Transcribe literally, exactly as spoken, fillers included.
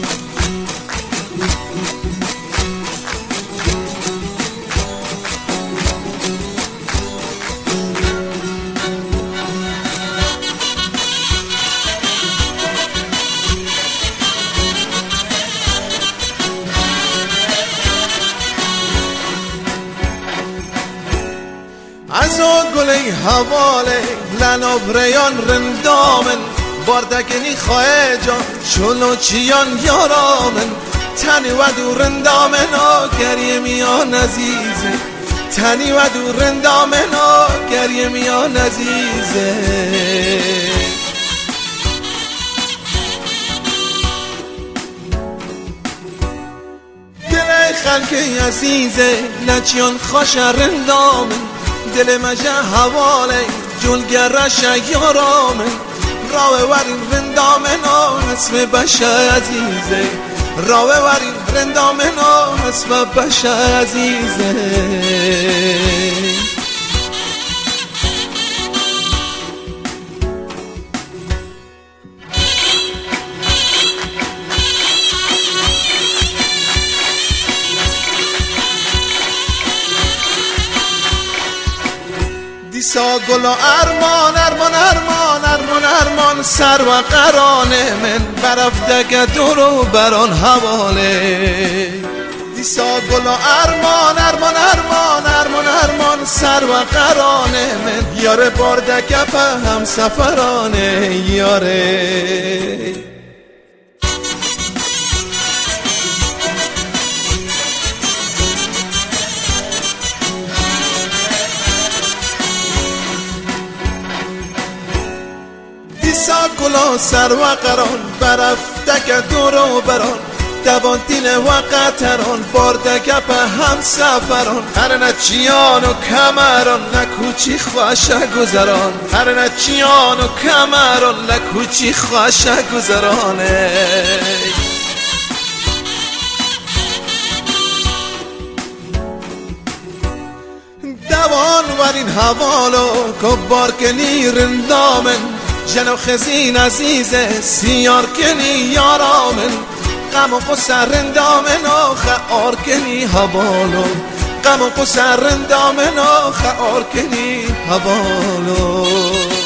از او گلی حواله لناب ریان رندامن باردگنی خواه جان چلو چیان یارامن تنی و دو رندامن گریه میان عزیزه تنی و دو رندامن گریه میان عزیزه دل خلق عزیزه نچیان خوش رندامن دل مجه حواله جلگرش یارامه راوه ورین رندامن اسم بشه عزیزه راوه ورین رندامن اسم بشه عزیزه دیسا گل و ارمان ارمان ارمان ارمان ارمان سر و قرانه من برفته دورو بران حواله دیسا گل و ارمان ارمان ارمان ارمان ارمان سر و قرانه من یاره باردک په هم سفرانه یاره دیسا گلا سر و قران برفته که دورو بران دوان دیل و قطران باردگه به هم سفران هر نچیان و کمران نکوچی خوشه گذران هر نچیان و کمران نکوچی خوشه گذرانه دوان ورین حوالو کبار کنی رندامن جنو خزین عزیزه سیار کنی یارامن غم و قصر رندامن و خعار کنی حوالو غم و قصر رندامن و خعار کنی حوالو